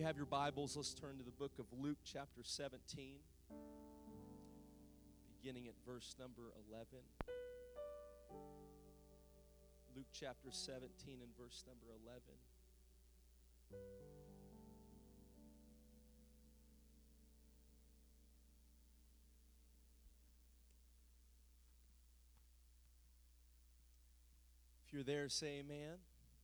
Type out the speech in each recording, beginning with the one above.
you have your Bibles, let's turn to the book of Luke chapter 17, beginning at verse number 11. Luke chapter 17 and verse number 11. If you're there, say amen.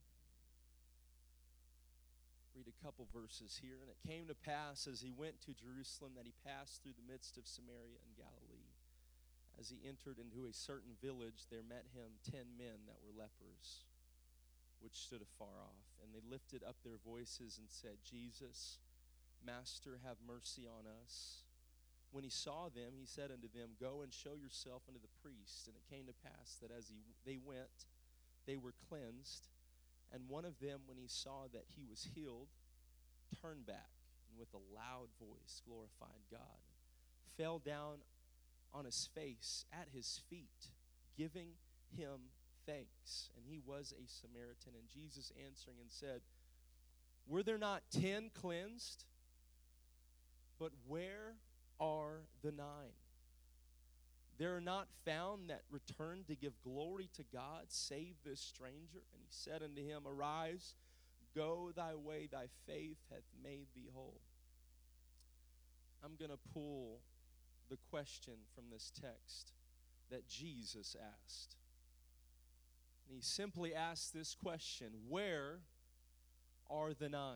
Read a couple verses here. And it came to pass as he went to Jerusalem that he passed through the midst of Samaria and Galilee. As he entered into a certain village, there met him 10 men that were lepers, which stood afar off. And they lifted up their voices and said, Jesus, Master, have mercy on us. When he saw them, he said unto them, Go and show yourself unto the priest. And it came to pass that as they went, they were cleansed. And one of them, when he saw that he was healed, turned back and with a loud voice glorified God, fell down on his face at his feet, giving him thanks. And he was a Samaritan. And Jesus answering and said, Were there not 10 cleansed? But where are the 9? There are not found that returned to give glory to God, save this stranger. And he said unto him, Arise, go thy way, thy faith hath made thee whole. I'm going to pull the question from this text that Jesus asked. And he simply asked this question, Where are the 9?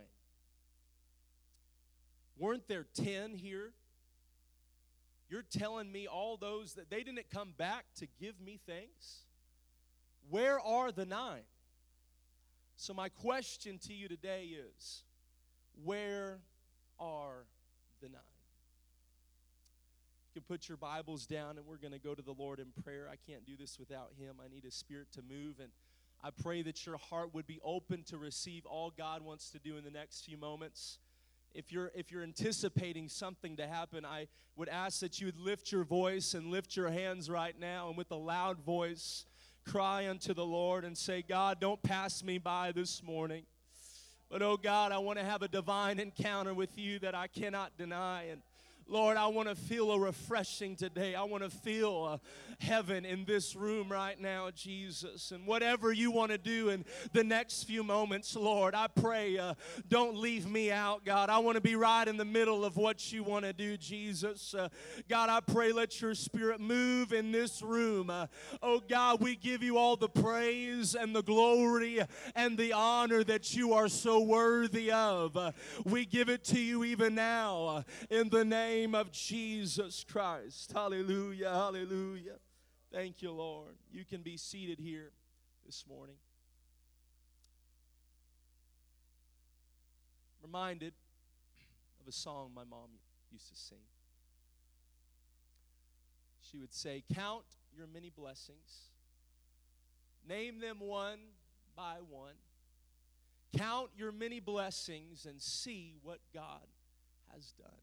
Weren't there 10 here? You're telling me all those that they didn't come back to give me thanks? Where are the 9? So my question to you today is, where are the 9? You can put your Bibles down and we're going to go to the Lord in prayer. I can't do this without Him. I need His Spirit to move, and I pray that your heart would be open to receive all God wants to do in the next few moments. If you're anticipating something to happen, I would ask that you would lift your voice and lift your hands right now, and with a loud voice, cry unto the Lord and say, God, don't pass me by this morning. But, oh God, I want to have a divine encounter with you that I cannot deny. And Lord, I want to feel a refreshing today. I want to feel heaven in this room right now, Jesus. And whatever you want to do in the next few moments, Lord, I pray don't leave me out, God. I want to be right in the middle of what you want to do, Jesus. God, I pray let your Spirit move in this room. Oh, God, we give you all the praise and the glory and the honor that you are so worthy of. We give it to you even now in the name of Jesus Christ. Hallelujah, hallelujah. Thank you, Lord. You can be seated here this morning. Reminded of a song my mom used to sing. She would say, Count your many blessings. Name them one by one. Count your many blessings and see what God has done.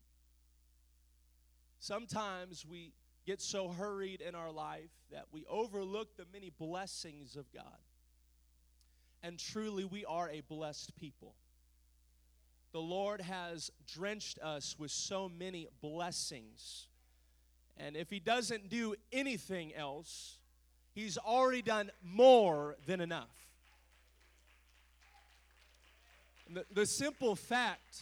Sometimes we get so hurried in our life that we overlook the many blessings of God. And truly, we are a blessed people. The Lord has drenched us with so many blessings. And if He doesn't do anything else, He's already done more than enough. The simple fact,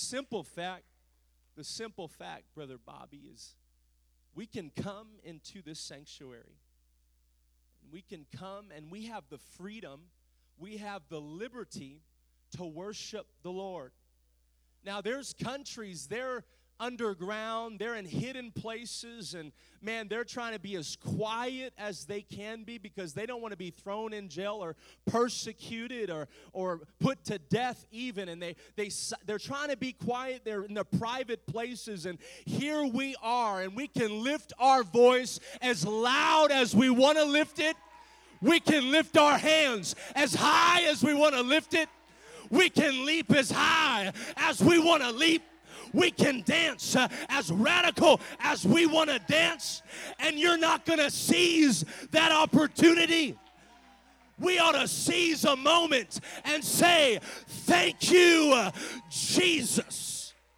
Brother Bobby, is we can come into this sanctuary. We can come and we have the freedom, we have the liberty to worship the Lord. Now, there's countries, they're underground, they're in hidden places, and man, they're trying to be as quiet as they can be because they don't want to be thrown in jail or persecuted or put to death even, and they're trying to be quiet. They're in the private places, and here we are, and we can lift our voice as loud as we want to lift it. We can lift our hands as high as we want to lift it. We can leap as high as we want to leap. We can dance as radical as we want to dance, and you're not going to seize that opportunity. We ought to seize a moment and say, thank you, Jesus.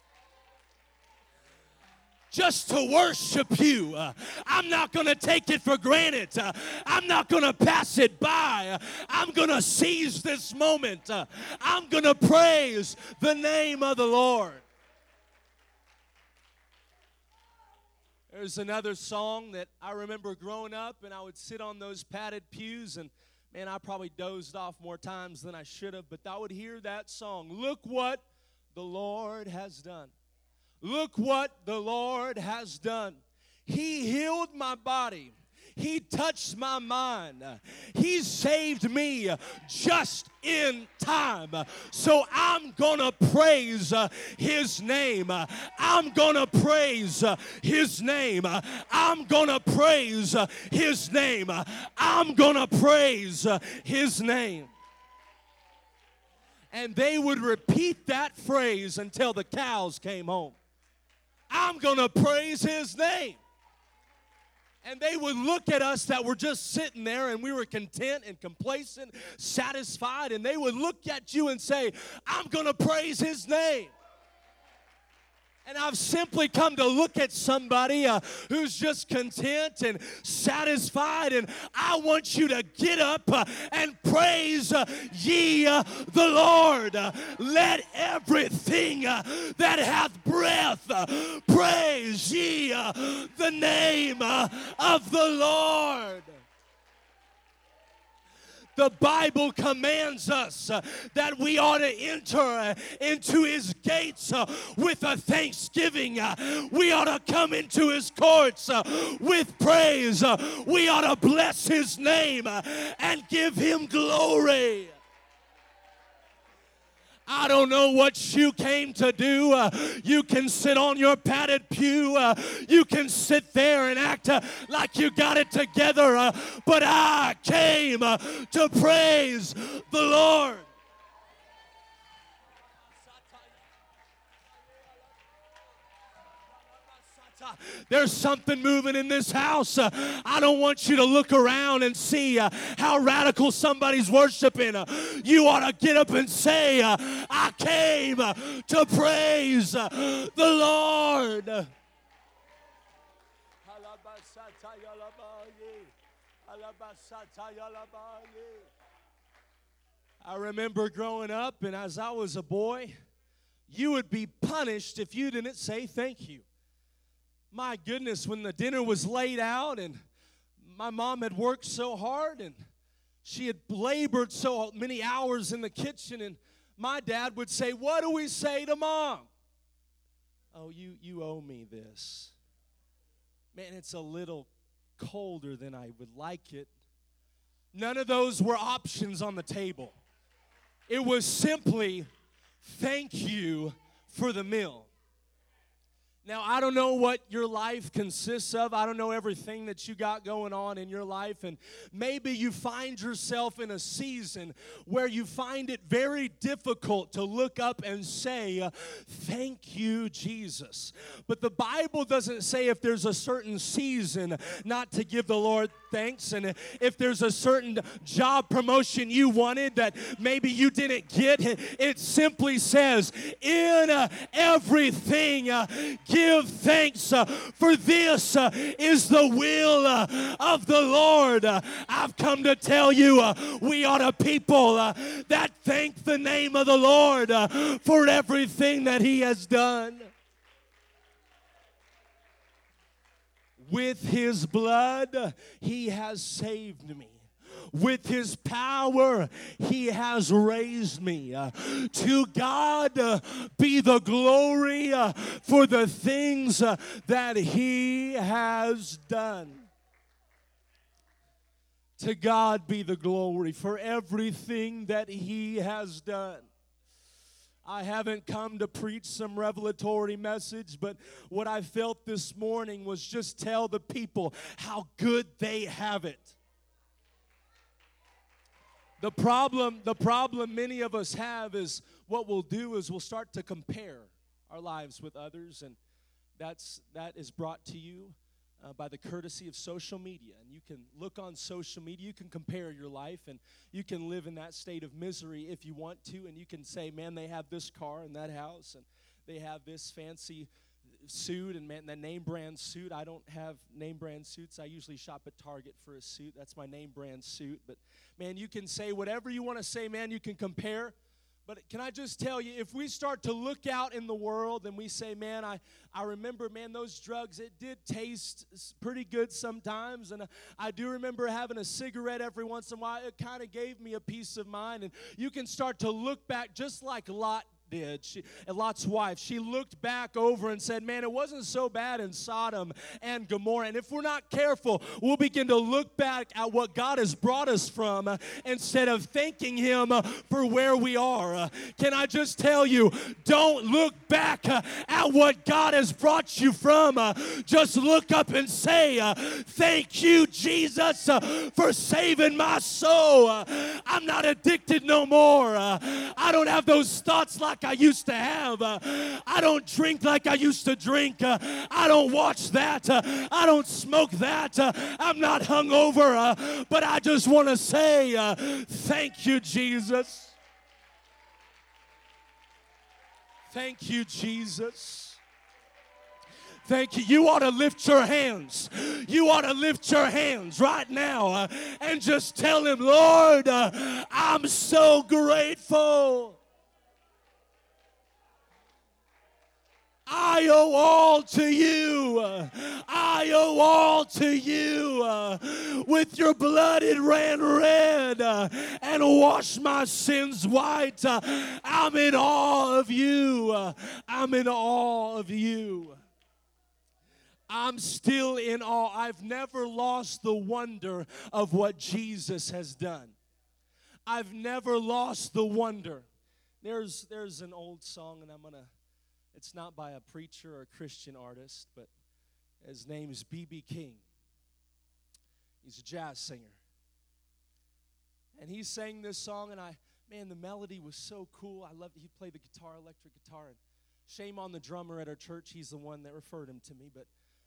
Just to worship you. I'm not going to take it for granted. I'm not going to pass it by. I'm going to seize this moment. I'm going to praise the name of the Lord. There's another song that I remember growing up, and I would sit on those padded pews, and man, I probably dozed off more times than I should have, but I would hear that song. Look what the Lord has done. Look what the Lord has done. He healed my body. He touched my mind. He saved me just in time. So I'm going to praise His name. I'm going to praise His name. I'm going to praise His name. I'm going to praise His name. And they would repeat that phrase until the cows came home. I'm going to praise His name. And they would look at us that were just sitting there and we were content and complacent, satisfied, and they would look at you and say, I'm going to praise His name. And I've simply come to look at somebody who's just content and satisfied, and I want you to get up and praise ye the Lord. Let everything that hath breath praise ye the name of the Lord. The Bible commands us that we ought to enter into His gates with a thanksgiving. We ought to come into His courts with praise. We ought to bless His name and give Him glory. I don't know what you came to do. You can sit on your padded pew. You can sit there and act like you got it together. But I came to praise the Lord. There's something moving in this house. I don't want you to look around and see how radical somebody's worshiping. You ought to get up and say, I came to praise the Lord. I remember growing up, and as I was a boy, you would be punished if you didn't say thank you. My goodness, when the dinner was laid out and my mom had worked so hard and she had labored so many hours in the kitchen, and my dad would say, what do we say to Mom? Oh, you owe me this. Man, it's a little colder than I would like it. None of those were options on the table. It was simply, thank you for the meal. Now, I don't know what your life consists of. I don't know everything that you got going on in your life. And maybe you find yourself in a season where you find it very difficult to look up and say, thank you, Jesus. But the Bible doesn't say if there's a certain season not to give the Lord thanks. And if there's a certain job promotion you wanted that maybe you didn't get, it simply says, in everything, give thanks, for this is the will of the Lord. I've come to tell you, we are a people that thank the name of the Lord for everything that He has done. With His blood, He has saved me. With His power, He has raised me. To God be the glory for the things that He has done. To God be the glory for everything that He has done. I haven't come to preach some revelatory message, but what I felt this morning was just tell the people how good they have it. The problem many of us have is what we'll do is we'll start to compare our lives with others, and that is brought to you by the courtesy of social media. And you can look on social media, you can compare your life, and you can live in that state of misery if you want to, and you can say, man, they have this car and that house, and they have this fancy suit, and man, that name brand suit. I don't have name brand suits. I usually shop at Target for a suit. That's my name brand suit. But man, you can say whatever you want to say, man. You can compare. But can I just tell you, if we start to look out in the world and we say, man, I remember, man, those drugs, it did taste pretty good sometimes. And I do remember having a cigarette every once in a while. It kind of gave me a peace of mind. And you can start to look back just like Lot did. Lot's wife, she looked back over and said, man, it wasn't so bad in Sodom and Gomorrah. And if we're not careful, we'll begin to look back at what God has brought us from instead of thanking Him for where we are. Can I just tell you, don't look back at what God has brought you from. Just look up and say, thank you, Jesus, for saving my soul. I'm not addicted no more. I don't have those thoughts like I used to have. I don't drink like I used to drink. I don't watch that. I don't smoke that. I'm not hungover. But I just want to say, thank you, Jesus. Thank you, Jesus. Thank you. You ought to lift your hands. You ought to lift your hands right now and just tell Him, Lord, I'm so grateful. I owe all to you. I owe all to you. With your blood it ran red and washed my sins white. I'm in awe of you. I'm in awe of you. I'm still in awe. I've never lost the wonder of what Jesus has done. I've never lost the wonder. There's an old song, and it's not by a preacher or a Christian artist, but his name is B.B. King. He's a jazz singer. And he sang this song, and the melody was so cool. I loved it. He played the guitar, electric guitar. And shame on the drummer at our church. He's the one that referred him to me. But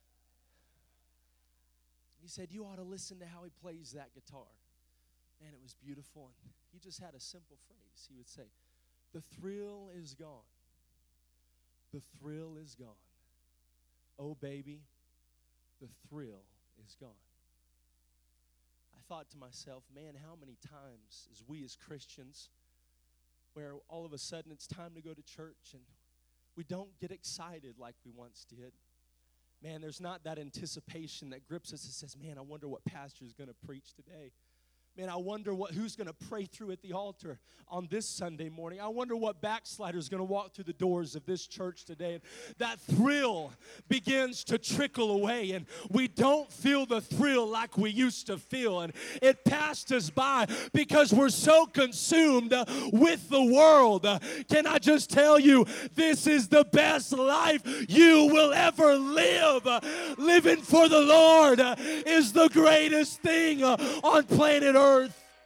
he said, you ought to listen to how he plays that guitar. Man, it was beautiful. And he just had a simple phrase. He would say, the thrill is gone. The thrill is gone. Oh, baby, the thrill is gone. I thought to myself, man, how many times as we as Christians, where all of a sudden it's time to go to church and we don't get excited like we once did. Man, there's not that anticipation that grips us and says, man, I wonder what pastor is going to preach today. Man, I wonder who's going to pray through at the altar on this Sunday morning. I wonder what backslider is going to walk through the doors of this church today. And that thrill begins to trickle away, and we don't feel the thrill like we used to feel. And it passed us by because we're so consumed with the world. Can I just tell you, this is the best life you will ever live. Living for the Lord is the greatest thing on planet Earth.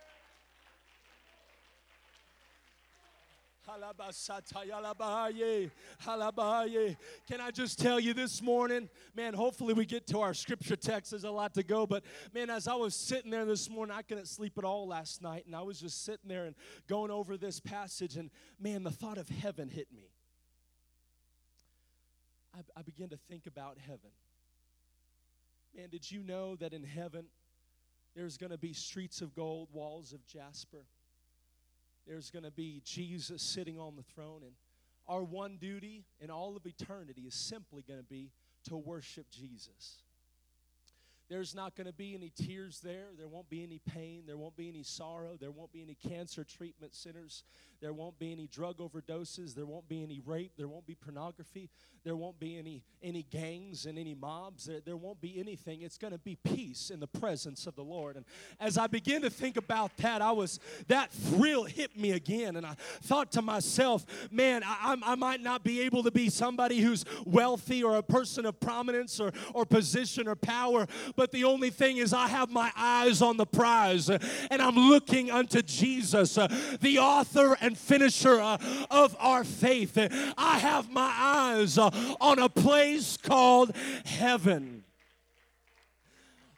Can I just tell you this morning, man, hopefully we get to our scripture text. There's a lot to go, but man, as I was sitting there this morning, I couldn't sleep at all last night, and I was just sitting there and going over this passage, and man, the thought of heaven hit me. I began to think about heaven. Man, did you know that in heaven there's going to be streets of gold, walls of jasper? There's going to be Jesus sitting on the throne, and our one duty in all of eternity is simply going to be to worship Jesus. There's not going to be any tears there. There won't be any pain. There won't be any sorrow. There won't be any cancer treatment centers. There won't be any drug overdoses. There won't be any rape. There won't be pornography. There won't be any gangs and any mobs. There won't be anything. It's going to be peace in the presence of the Lord. And as I began to think about that, that thrill hit me again. And I thought to myself, man, I might not be able to be somebody who's wealthy or a person of prominence or position or power, but the only thing is I have my eyes on the prize, and I'm looking unto Jesus, the author and finisher of our faith. I have my eyes on a place called heaven.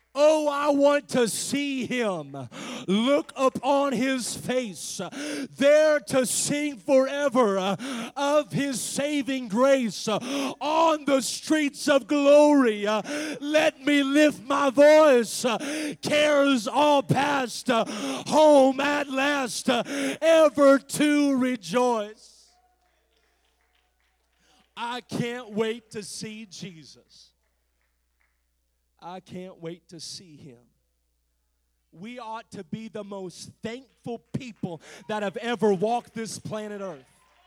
Oh, I want to see him, look upon his face, there to sing forever of his saving grace on the streets of glory. Let me lift my voice, cares all past, home at last, ever to rejoice. I can't wait to see Jesus. I can't wait to see him. We ought to be the most thankful people that have ever walked this planet Earth.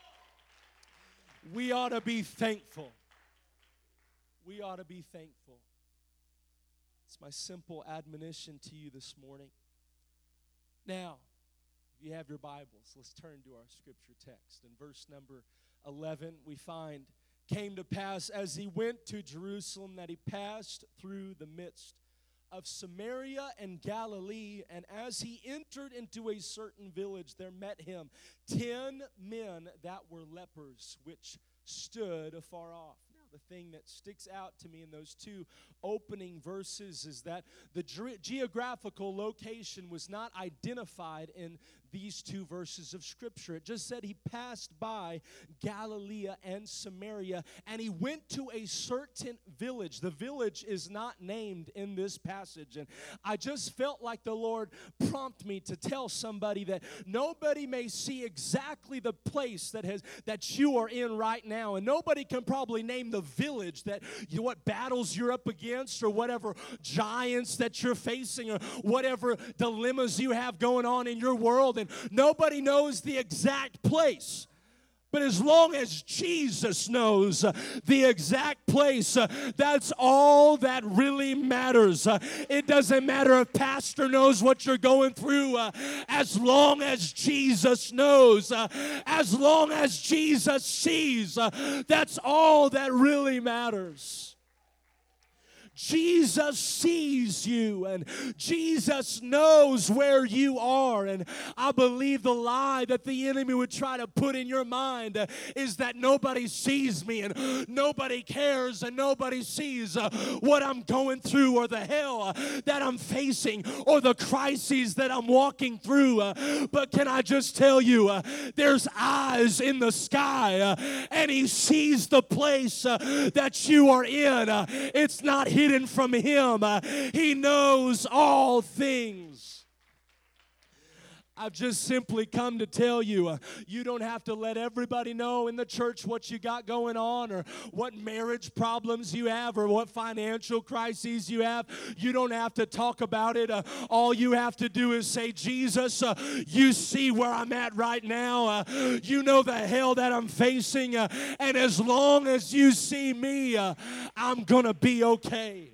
We ought to be thankful. We ought to be thankful. It's my simple admonition to you this morning. Now, if you have your Bibles, let's turn to our scripture text. In verse number 11, we find, came to pass as he went to Jerusalem that he passed through the midst of Samaria and Galilee, and as he entered into a certain village, there met him 10 men that were lepers, which stood afar off. Now, the thing that sticks out to me in those two opening verses is that the geographical location was not identified in these two verses of Scripture. It just said he passed by Galilee and Samaria, and he went to a certain village. The village is not named in this passage, and I just felt like the Lord prompted me to tell somebody that nobody may see exactly the place that you are in right now, and nobody can probably name the village that what battles you're up against, or whatever giants that you're facing, or whatever dilemmas you have going on in your world. And nobody knows the exact place. But as long as Jesus knows the exact place, that's all that really matters. It doesn't matter if pastor knows what you're going through, as long as Jesus knows, as long as Jesus sees, that's all that really matters. Jesus sees you, and Jesus knows where you are. And I believe the lie that the enemy would try to put in your mind is that nobody sees me, and nobody cares, and nobody sees what I'm going through, or the hell that I'm facing, or the crises that I'm walking through. But can I just tell you, there's eyes in the sky, and he sees the place that you are in. It's not hidden from him. He knows all things. I've just simply come to tell you, you don't have to let everybody know in the church what you got going on, or what marriage problems you have, or what financial crises you have. You don't have to talk about it. All you have to do is say, Jesus, you see where I'm at right now. You know the hell that I'm facing. And as long as you see me, I'm going to be okay.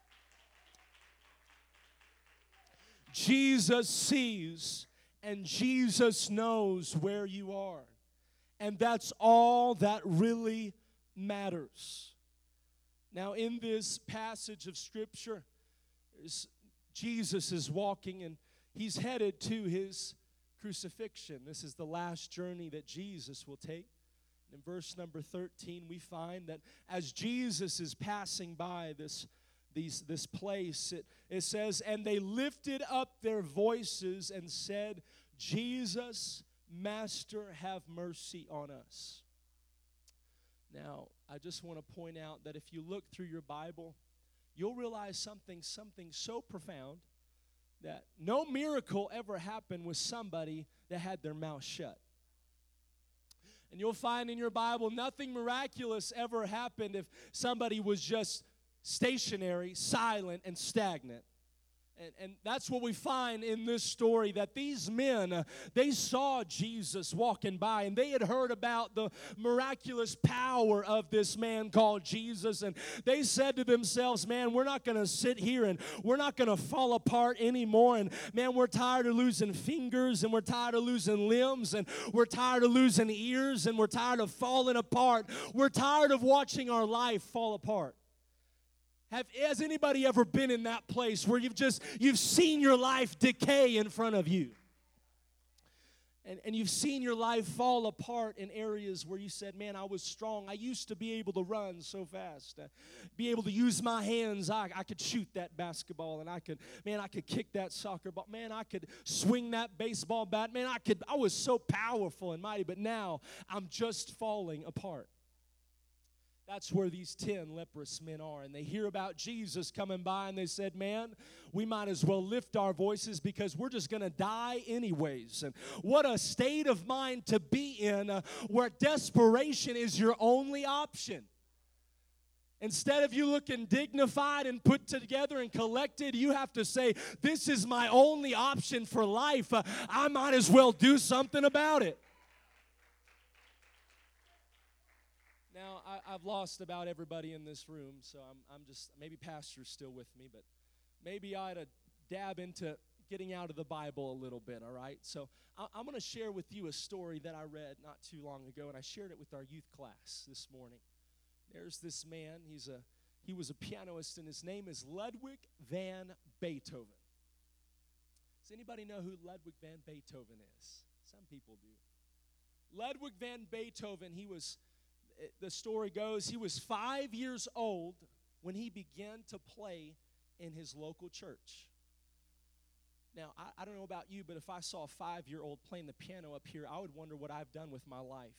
Jesus sees and Jesus knows where you are. And that's all that really matters. Now, in this passage of Scripture, Jesus is walking and he's headed to his crucifixion. This is the last journey that Jesus will take. In verse number 13, we find that as Jesus is passing by this place, it says, and they lifted up their voices and said, Jesus, Master, have mercy on us. Now, I just want to point out that if you look through your Bible, you'll realize something so profound, that no miracle ever happened with somebody that had their mouth shut. And you'll find in your Bible nothing miraculous ever happened if somebody was just stationary, silent, and stagnant. And that's what we find in this story, that these men, they saw Jesus walking by, and they had heard about the miraculous power of this man called Jesus, and they said to themselves, man, we're not going to sit here and we're not going to fall apart anymore, and man, we're tired of losing fingers, and we're tired of losing limbs, and we're tired of losing ears, and we're tired of falling apart. We're tired of watching our life fall apart. Has anybody ever been in that place where you've seen your life decay in front of you? And you've seen your life fall apart in areas where you said, man, I was strong. I used to be able to run so fast, be able to use my hands. I could shoot that basketball, and I could kick that soccer ball. Man, I could swing that baseball bat. Man, I was so powerful and mighty, but now I'm just falling apart. That's where these 10 leprous men are. And they hear about Jesus coming by, and they said, man, we might as well lift our voices because we're just going to die anyways. And what a state of mind to be in where desperation is your only option. Instead of you looking dignified and put together and collected, you have to say, this is my only option for life. I might as well do something about it. Now, I've lost about everybody in this room, so I'm just, maybe Pastor's still with me, but maybe I ought to dab into getting out of the Bible a little bit, all right? So I'm going to share with you a story that I read not too long ago, and I shared it with our youth class this morning. There's this man, he was a pianist, and his name is Ludwig van Beethoven. Does anybody know who Ludwig van Beethoven is? Some people do. Ludwig van Beethoven, the story goes, he was 5 years old when he began to play in his local church. Now, I don't know about you, but if I saw a 5-year-old playing the piano up here, I would wonder what I've done with my life.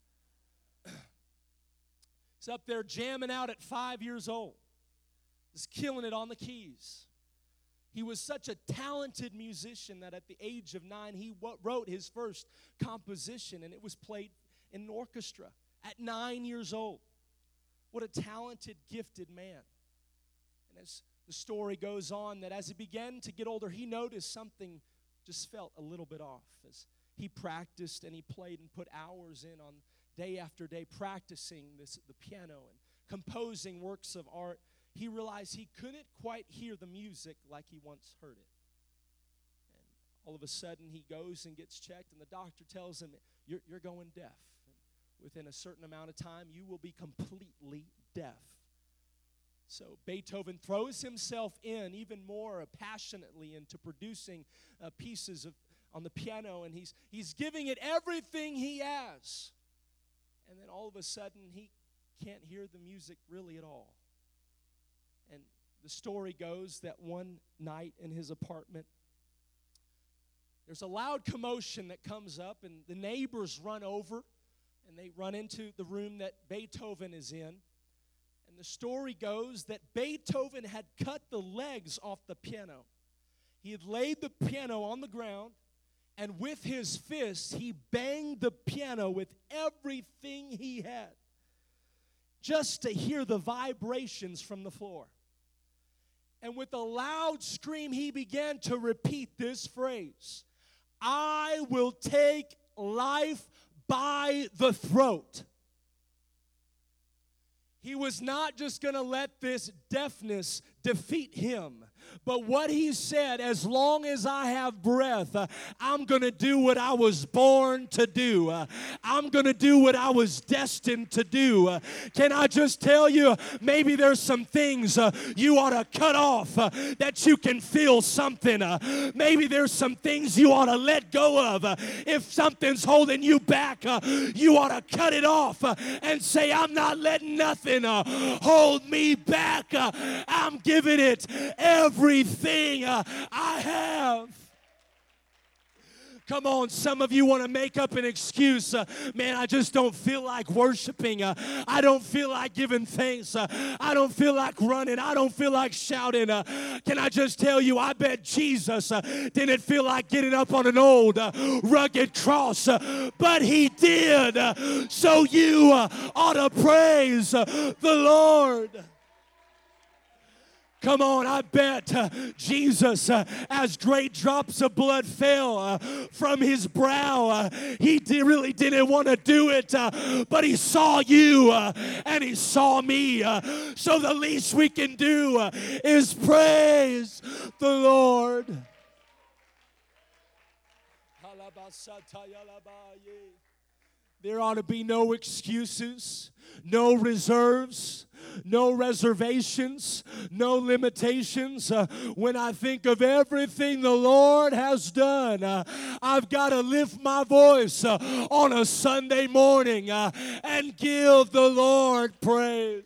He's up there jamming out at 5 years old. He's killing it on the keys. He was such a talented musician that at the age of 9, he wrote his first composition, and it was played in an orchestra. At 9 years old. What a talented, gifted man. And as the story goes on, that as he began to get older, he noticed something just felt a little bit off. As he practiced and he played and put hours in on day after day practicing the piano and composing works of art, he realized he couldn't quite hear the music like he once heard it. And all of a sudden, he goes and gets checked, and the doctor tells him, you're going deaf. Within a certain amount of time, you will be completely deaf. So Beethoven throws himself in even more passionately into producing pieces on the piano, and he's giving it everything he has. And then all of a sudden, he can't hear the music really at all. And the story goes that one night in his apartment, there's a loud commotion that comes up, and the neighbors run over. And they run into the room that Beethoven is in. And the story goes that Beethoven had cut the legs off the piano. He had laid the piano on the ground, and with his fists, he banged the piano with everything he had, just to hear the vibrations from the floor. And with a loud scream, he began to repeat this phrase, I will take life by the throat. He was not just going to let this deafness defeat him. But what he said, as long as I have breath, I'm going to do what I was born to do. I'm going to do what I was destined to do. Can I just tell you, maybe there's some things you ought to cut off that you can feel something. Maybe there's some things you ought to let go of. If something's holding you back, you ought to cut it off and say, I'm not letting nothing hold me back. I'm giving it everything I have. Come on, some of you want to make up an excuse. Man, I just don't feel like worshiping. I don't feel like giving thanks. I don't feel like running. I don't feel like shouting. Can I just tell you, I bet Jesus didn't feel like getting up on an old rugged cross, but he did. So you ought to praise the Lord. Come on, I bet Jesus, as great drops of blood fell from his brow, he really didn't want to do it, but he saw you and he saw me. So the least we can do is praise the Lord. There ought to be no excuses, no reserves, no reservations, no limitations. When I think of everything the Lord has done, I've got to lift my voice on a Sunday morning and give the Lord praise.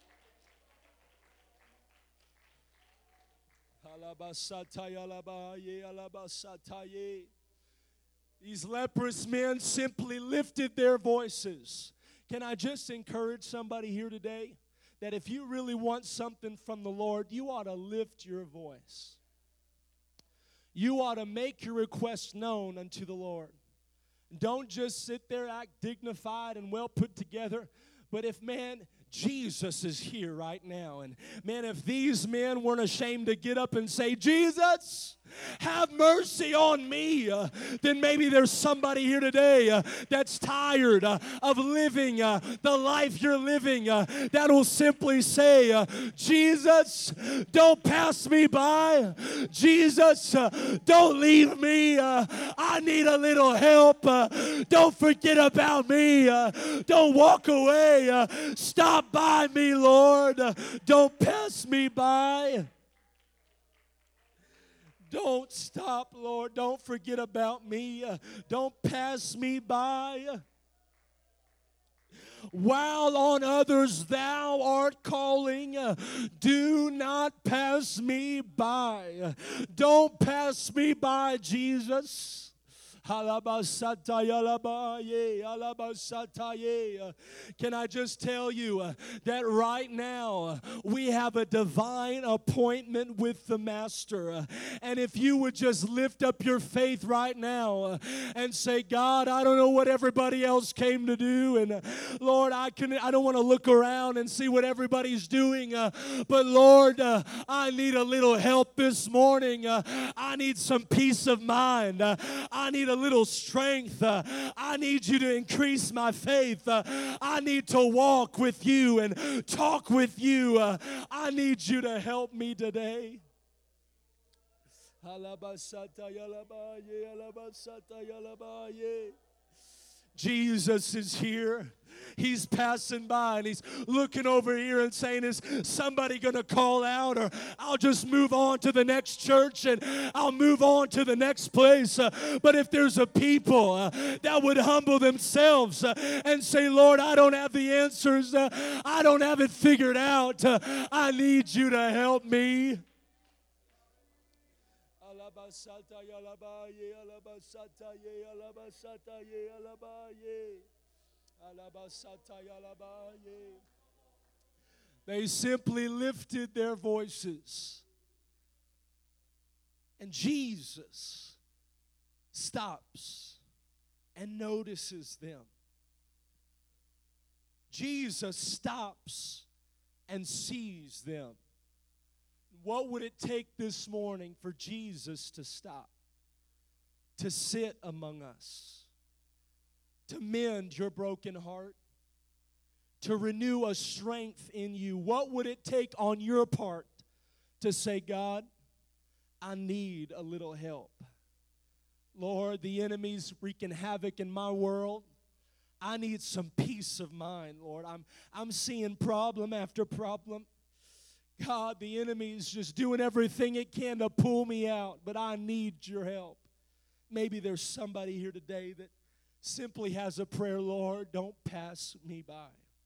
These leprous men simply lifted their voices. Can I just encourage somebody here today that if you really want something from the Lord, you ought to lift your voice. You ought to make your request known unto the Lord. Don't just sit there, act dignified and well put together. But if, man, Jesus is here right now. And, man, if these men weren't ashamed to get up and say, Jesus, have mercy on me, then maybe there's somebody here today that's tired of living the life you're living that will simply say, Jesus, don't pass me by. Jesus, don't leave me. I need a little help. Don't forget about me. Don't walk away. Stop by me, Lord. Don't pass me by. Don't stop, Lord. Don't forget about me. Don't pass me by. While on others thou art calling, do not pass me by. Don't pass me by, Jesus. Can I just tell you that right now we have a divine appointment with the Master. And if you would just lift up your faith right now and say, God, I don't know what everybody else came to do. And Lord, I don't want to look around and see what everybody's doing. But Lord, I need a little help this morning. I need some peace of mind. I need a little strength. I need you to increase my faith. I need to walk with you and talk with you. I need you to help me today. Jesus is here. He's passing by and he's looking over here and saying, is somebody going to call out, or I'll just move on to the next church and I'll move on to the next place. But if there's a people that would humble themselves and say, Lord, I don't have the answers. I don't have it figured out. I need you to help me. They simply lifted their voices. And Jesus stops and notices them. Jesus stops and sees them. What would it take this morning for Jesus to stop, to sit among us, to mend your broken heart, to renew a strength in you? What would it take on your part to say, God, I need a little help? Lord, the enemy's wreaking havoc in my world. I need some peace of mind, Lord. I'm seeing problem after problem. God, the enemy is just doing everything it can to pull me out, but I need your help. Maybe there's somebody here today that simply has a prayer, Lord, don't pass me by.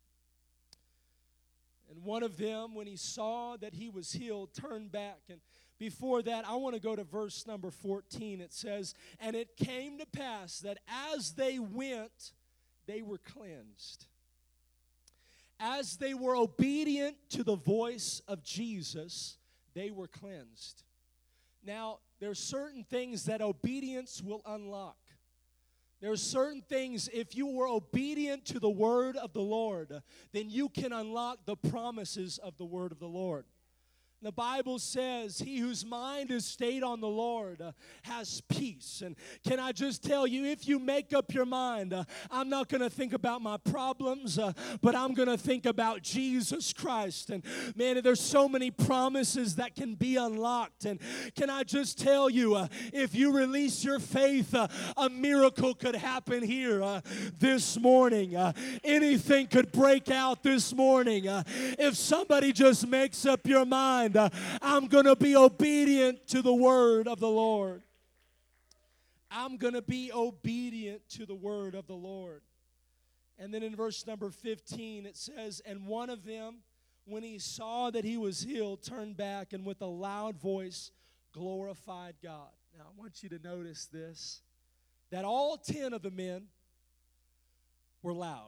And one of them, when he saw that he was healed, turned back. And before that, I want to go to verse number 14. It says, and it came to pass that as they went, they were cleansed. As they were obedient to the voice of Jesus, they were cleansed. Now, there's certain things that obedience will unlock. There's certain things, if you were obedient to the word of the Lord, then you can unlock the promises of the word of the Lord. The Bible says, he whose mind is stayed on the Lord has peace. And can I just tell you, if you make up your mind, I'm not going to think about my problems, but I'm going to think about Jesus Christ. And man, there's so many promises that can be unlocked. And can I just tell you, if you release your faith, a miracle could happen here this morning. Anything could break out this morning. If somebody just makes up your mind, I'm going to be obedient to the word of the Lord. I'm going to be obedient to the word of the Lord. And then in verse number 15 it says, and one of them, when he saw that he was healed, turned back and with a loud voice glorified God. Now I want you to notice this, that all 10 of the men were loud.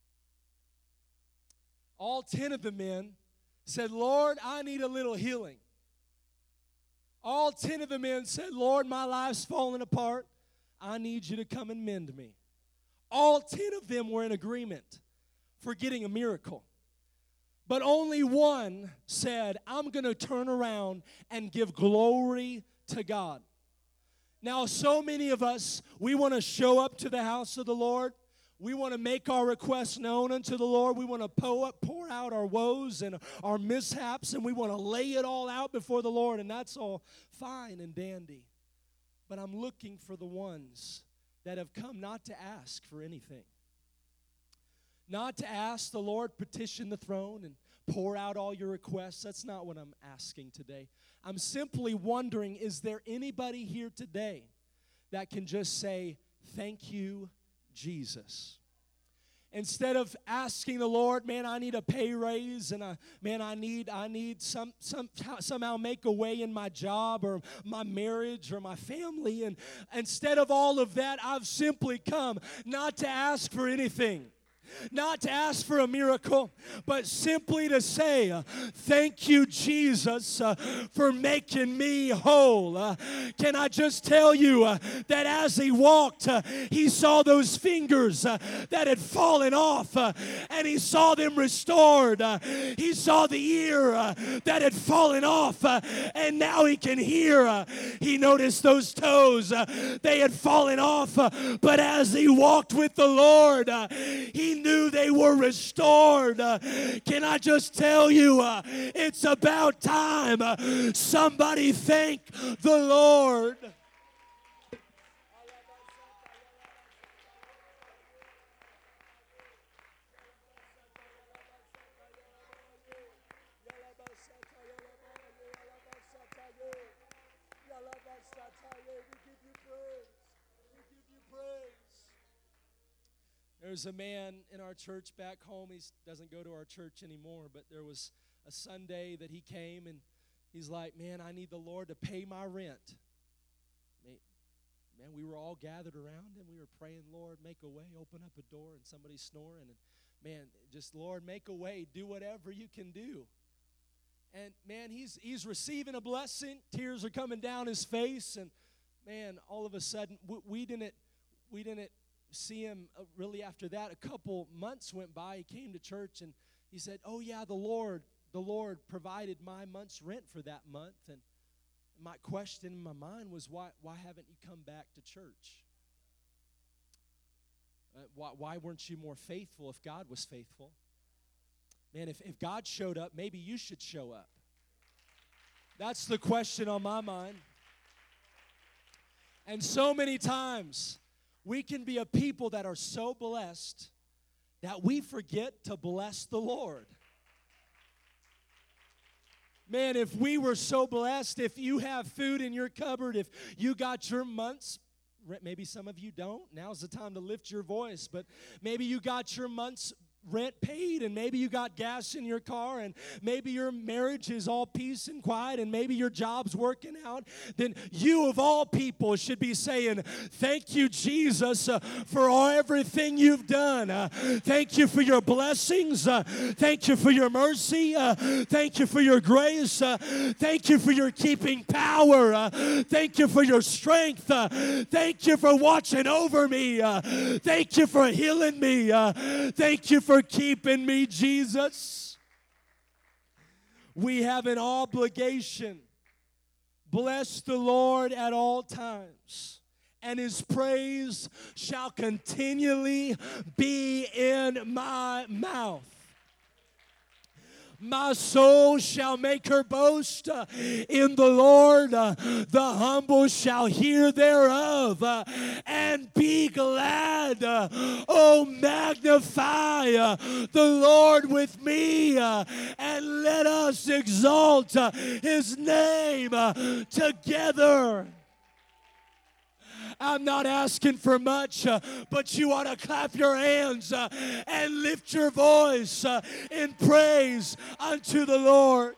All 10 of the men said, Lord, I need a little healing. All 10 of the men said, Lord, my life's falling apart. I need you to come and mend me. All 10 of them were in agreement for getting a miracle. But only one said, I'm going to turn around and give glory to God. Now, so many of us, we want to show up to the house of the Lord. We want to make our requests known unto the Lord. We want to pour out our woes and our mishaps, and we want to lay it all out before the Lord, and that's all fine and dandy. But I'm looking for the ones that have come not to ask for anything. Not to ask the Lord, petition the throne and pour out all your requests. That's not what I'm asking today. I'm simply wondering, is there anybody here today that can just say, thank you, Jesus? Instead of asking the Lord, man, I need a pay raise, and I need somehow make a way in my job or my marriage or my family. And instead of all of that, I've simply come not to ask for anything. Not to ask for a miracle, but simply to say, thank you, Jesus, for making me whole. Can I just tell you that as he walked, he saw those fingers that had fallen off, and he saw them restored. He saw the ear that had fallen off, and now he can hear. He noticed those toes, they had fallen off, but as he walked with the Lord, he knew they were restored. Can I just tell you, it's about time somebody thank the Lord. There's a man in our church back home. He doesn't go to our church anymore, but there was a Sunday that he came, and he's like, man, I need the Lord to pay my rent. Man, we were all gathered around, and we were praying, Lord, make a way, open up a door, and somebody's snoring. And, man, just, Lord, make a way, do whatever you can do. And, man, he's receiving a blessing. Tears are coming down his face, and, man, all of a sudden, we didn't see him really after that. A couple months went by. He came to church and he said, oh yeah, the Lord provided my month's rent for that month. And my question in my mind was, why haven't you come back to church? Why weren't you more faithful if God was faithful? Man, if God showed up, maybe you should show up. That's the question on my mind. And so many times, we can be a people that are so blessed that we forget to bless the Lord. Man, if we were so blessed, if you have food in your cupboard, if you got your month's, maybe some of you don't, now's the time to lift your voice, but maybe you got your month's rent paid, and maybe you got gas in your car, and maybe your marriage is all peace and quiet, and maybe your job's working out, then you of all people should be saying, thank you, Jesus, for everything you've done. Thank you for your blessings. Thank you for your mercy. Thank you for your grace. Thank you for your keeping power. Thank you for your strength. Thank you for watching over me. Thank you for healing me. Thank you for keeping me, Jesus. We have an obligation. Bless the Lord at all times, and His praise shall continually be in my mouth. My soul shall make her boast in the Lord. The humble shall hear thereof and be glad. Oh, magnify the Lord with me and let us exalt His name together. I'm not asking for much, but you ought to clap your hands and lift your voice in praise unto the Lord.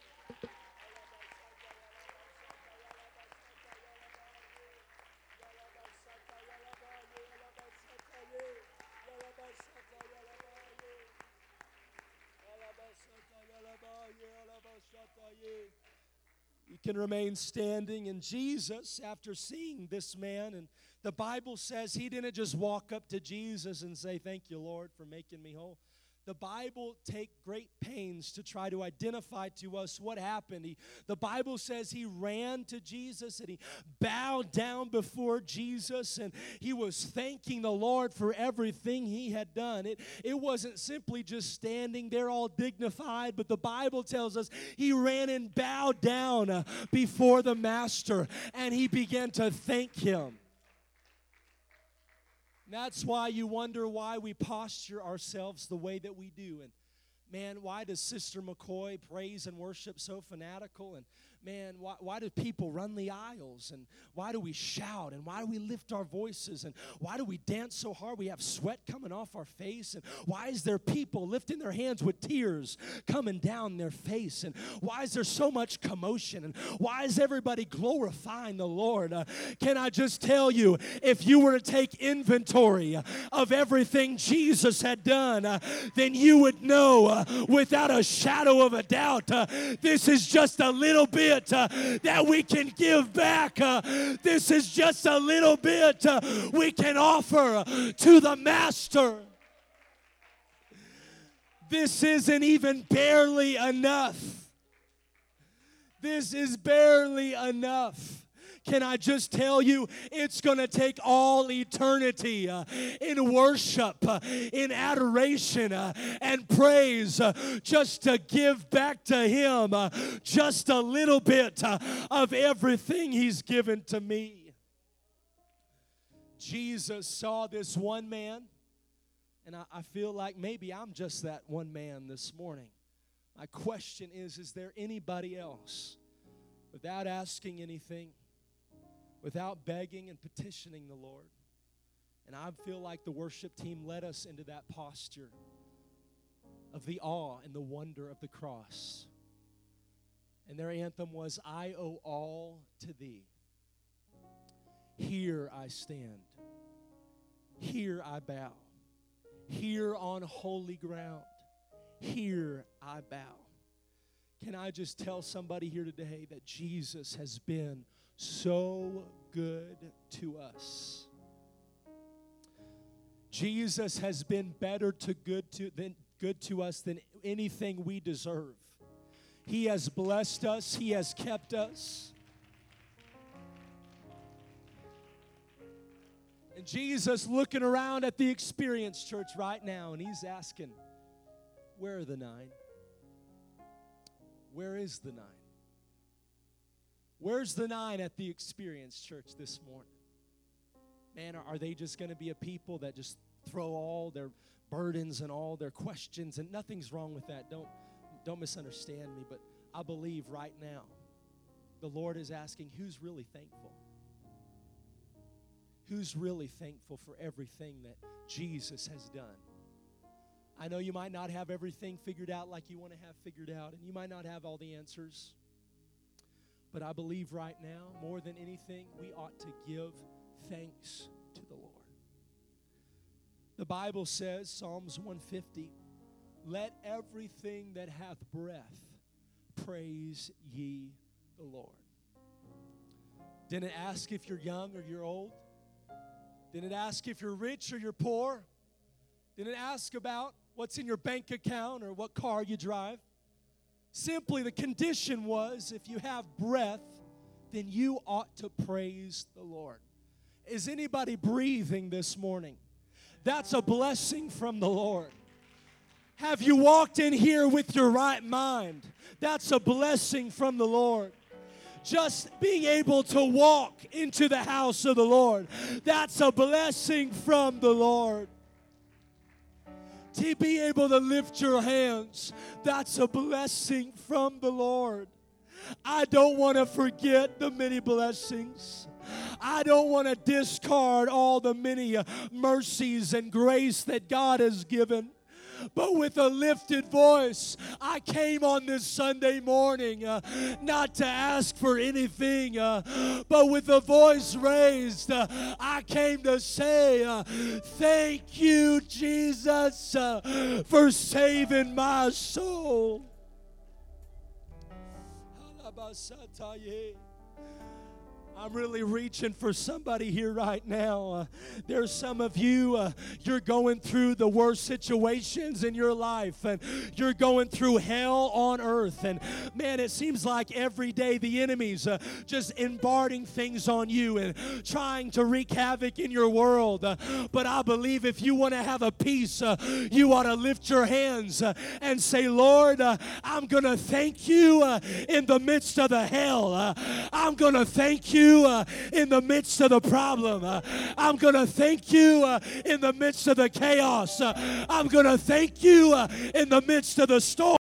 You can remain standing. And Jesus, after seeing this man, and the Bible says He didn't just walk up to Jesus and say, "Thank you, Lord, for making me whole." The Bible take great pains to try to identify to us what happened. The Bible says He ran to Jesus and He bowed down before Jesus, and He was thanking the Lord for everything He had done. It wasn't simply just standing there all dignified, but the Bible tells us He ran and bowed down before the Master, and He began to thank Him. That's why you wonder why we posture ourselves the way that we do. And man, why does Sister McCoy praise and worship so fanatical? And man, why do people run the aisles? And why do we shout? And why do we lift our voices? And why do we dance so hard we have sweat coming off our face? And why is there people lifting their hands with tears coming down their face? And why is there so much commotion? And why is everybody glorifying the Lord? Can I just tell you, if you were to take inventory of everything Jesus had done, then you would know without a shadow of a doubt, this is just a little bit that we can give back. This is just a little bit we can offer to the Master. This isn't even barely enough. This is barely enough. Can I just tell you, it's going to take all eternity in worship, in adoration, and praise just to give back to Him just a little bit of everything He's given to me. Jesus saw this one man, and I feel like maybe I'm just that one man this morning. My question is there anybody else, without asking anything, without begging and petitioning the Lord? And I feel like the worship team led us into that posture of the awe and the wonder of the cross. And their anthem was, "I owe all to Thee. Here I stand. Here I bow. Here on holy ground. Here I bow." Can I just tell somebody here today that Jesus has been so good to us? Jesus has been better good to us than anything we deserve. He has blessed us. He has kept us. And Jesus looking around at the Experience Church right now, and He's asking, where are the 9? Where is the 9? Where's the 9 at the Experience Church this morning? Man, are they just going to be a people that just throw all their burdens and all their questions? And nothing's wrong with that. Don't misunderstand me, but I believe right now the Lord is asking, who's really thankful? Who's really thankful for everything that Jesus has done? I know you might not have everything figured out like you want to have figured out, and you might not have all the answers. But I believe right now, more than anything, we ought to give thanks to the Lord. The Bible says, Psalms 150, "Let everything that hath breath praise ye the Lord." Didn't ask if you're young or you're old. Didn't ask if you're rich or you're poor. Didn't ask about what's in your bank account or what car you drive. Simply, the condition was, if you have breath, then you ought to praise the Lord. Is anybody breathing this morning? That's a blessing from the Lord. Have you walked in here with your right mind? That's a blessing from the Lord. Just being able to walk into the house of the Lord, that's a blessing from the Lord. To be able to lift your hands, that's a blessing from the Lord. I don't want to forget the many blessings. I don't want to discard all the many mercies and grace that God has given. But with a lifted voice, I came on this Sunday morning not to ask for anything, but with a voice raised, I came to say, thank you, Jesus, for saving my soul. I'm really reaching for somebody here right now. There's some of you, you're going through the worst situations in your life, and you're going through hell on earth. And man, it seems like every day the enemy's just imparting things on you and trying to wreak havoc in your world. But I believe if you want to have a peace, you ought to lift your hands and say, Lord, I'm going to thank you in the midst of the hell. I'm going to thank you in the midst of the problem. I'm going to thank you in the midst of the chaos. I'm going to thank you in the midst of the storm.